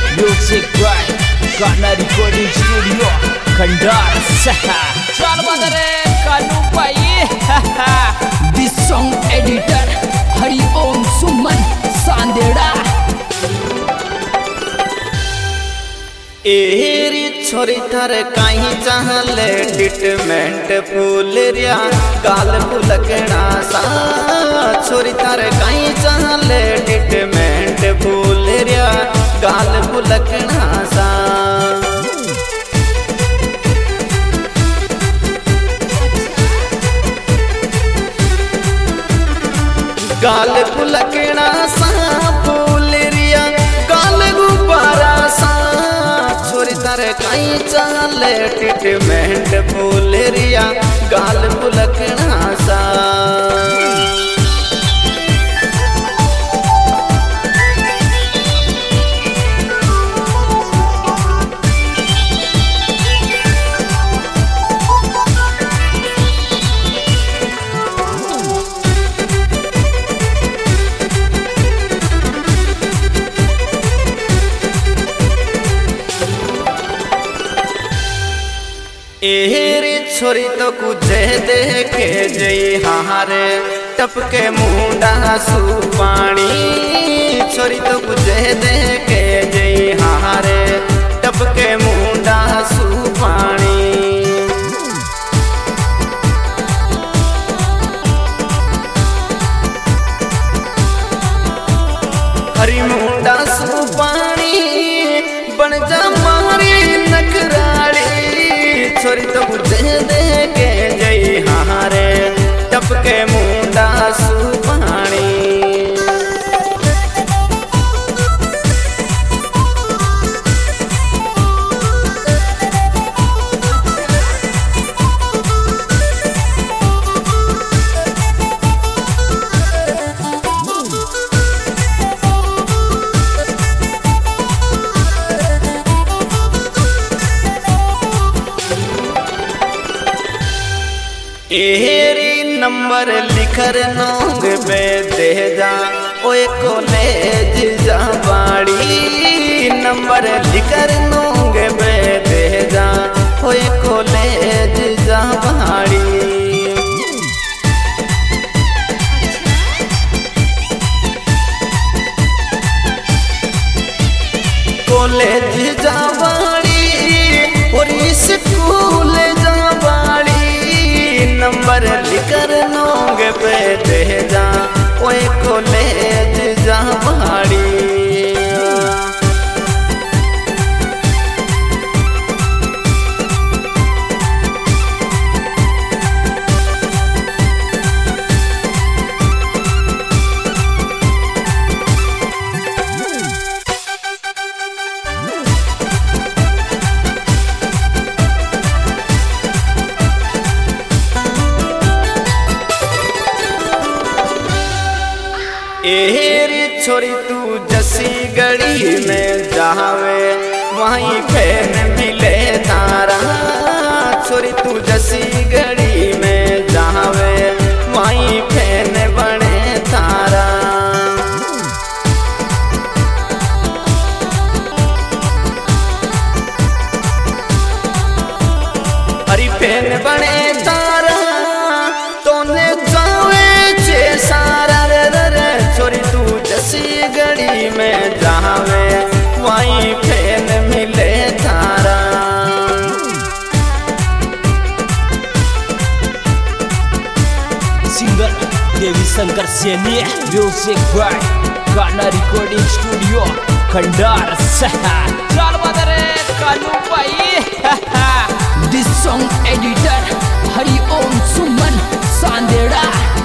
Music by Gaana recording studio Khandar चल बदरे कानू पाई दिस song editor हरिओम सुमन सांदेड़ा। एरी छोरी थार कहीं चाहले ट्रीटमेंट फूल रिया गाल फुलकना सा छोरी थार कहीं चाहले ट्रीटमेंट फूल रिया गाल फुलकना सा गाल फुलकना सा फूल रिया गाल गुब्बारा सा छोरी तारे कहीं चाले ट्रीटमेंट फूल रिया गाल फुलकना सा एरी छोरी तो कुझे देखे जई हारे टपके मुंडा सु पानी छोरी तो कुझे देखे जई हारे टपके मुंडा सु पानी हरी मुंडा सु पानी बन जा मारी नखराड़ी छोरी तो बुझे देखे जई हारे टपके मुंडा सु पानी एरी नंबर लिखर नोंग पे दे जा ओए कॉलेज जा बाड़ी नंबर लिखर नोंग पे दे जा ओए कॉलेज जा बाड़ी कॉलेज जा बाड़ी और स्कूल जा बाड़ी नंबर लिखर नोंग पे दे जा ओए कॉलेज जा बाड़ी एरी छोरी तू जसी गड़ी में जावे वहीं फैन मिले तारा छोरी तू जसी गड़ी में जावे वहीं फैन बने तारा हरी फैन बने तारा तोने जावे छे सारा छोरी तू जसी गड़ी में जावे वहीं फैन मिले तारा singer Devi Shankar Saini music by Gaana recording studio Khandar चल बदरे कानू पाई दिस सॉन्ग एडिटर हरिओम सुमन सांदेड़ा।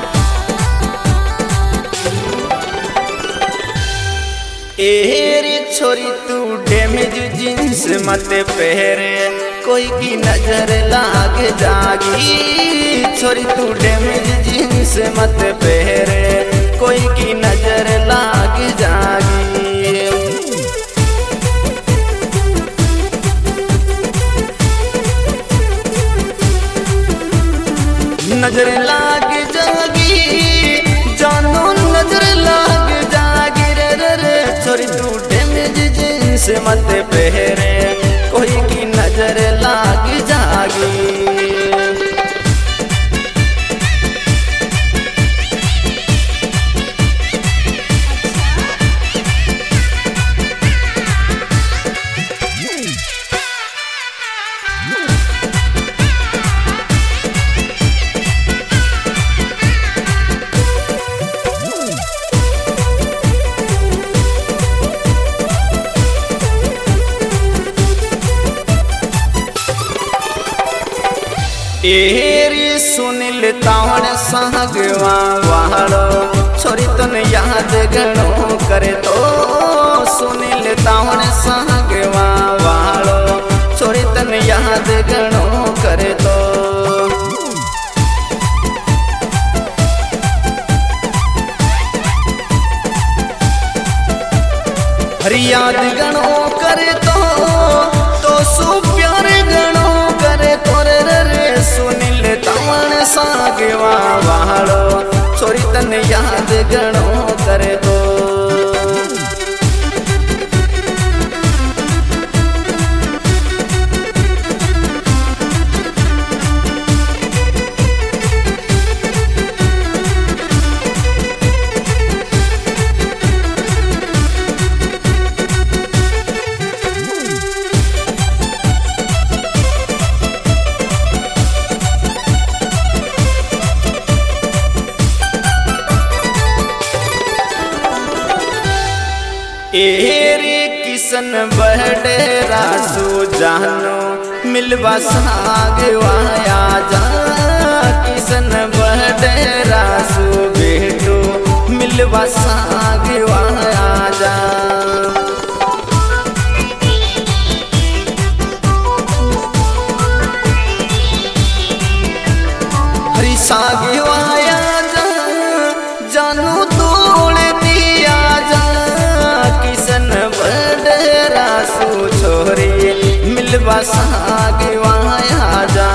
एरी छोरी तू डैमेज जींस मत पहरे कोई की नजर लाग जागी छोरी तू डैमेज जींस मत पहरे कोई की नजर लाग जागी नजर लाग जागी जानो नजर लाग जागी रे छोरी तू डैमेज जींस जींस मत पहरे कोई की नजर लाग जागी। एरी सुनिल तावण सागवा वालो छोरी तन याद गणो करे तो सुनिल तावण सागवा वालो छोरी तन याद गणो करे तो हरी याद गणो करे तो सु प्यार गणो करे तोरे रे सुनिल तावण सागवा वालो छोरी तन याद गणो करे तो एरे किसन बहडे रासू जानो मिलवा सागवाया जा किसन बहडे रासू बेटो मिलवा सागवाया जा हरी सागवाया जा जानू तोड़ दिया जा किसन बडरा सु छोरी मिलवा सागवाया जा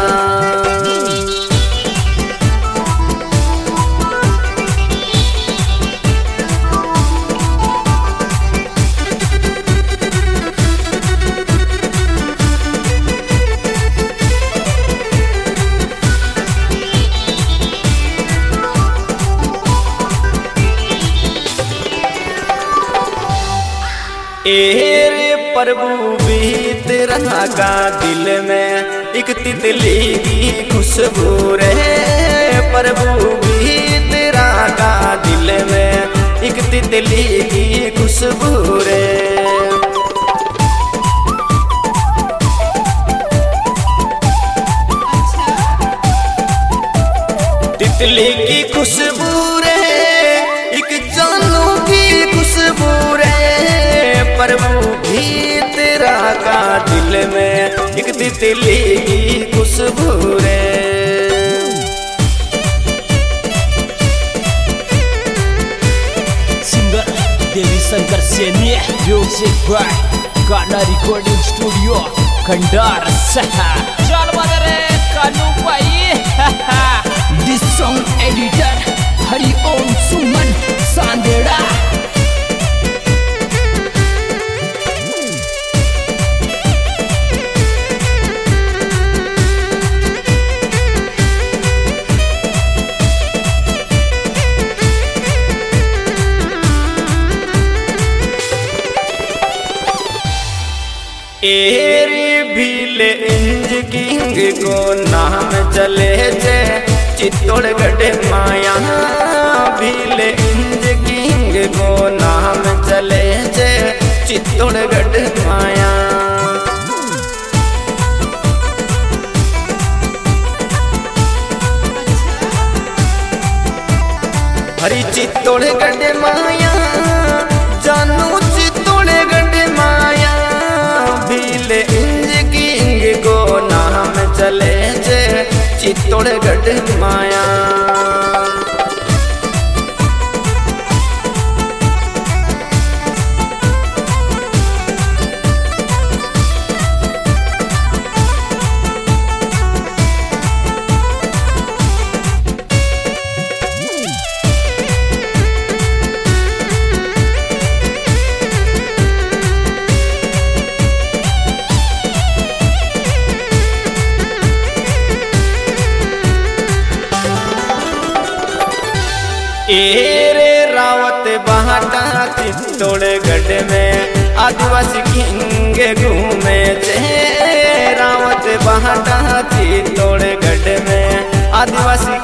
एरे प्रभु बीत रहा का दिल में एक तितली की खुशबू रे प्रभु बीत रहा का दिल में एक तितली की खुशबू रे तितली की खुशबू रे एक जानू की खुशबू रे प्रभु भीतरा का दिल में एक तितली की खुशबू रे singer Devi Shankar Saini music by Gaana recording studio Khandar सहा चल बदरे कानू भाई दिस सॉन्ग एडिटर हरि ओम सुमन सांदेड़ा। एरी भीले इंज किंग को नाम चले जे चित्तौड़गढ़ माया भीले इंज किंग को नाम चले जे चित्तौड़गढ़ माया हरी चित्तौड़गढ़ माया जानू चित्तौड़गढ़ माया भीले इंज किंग को नाम चले जे चित्तौड़गढ़ माया ए रे रावत बाटा चित्तौड़गढ़ में आदिवासी किंग घूमे छे। रावत बाटा चित्तौड़गढ़ में आदिवासी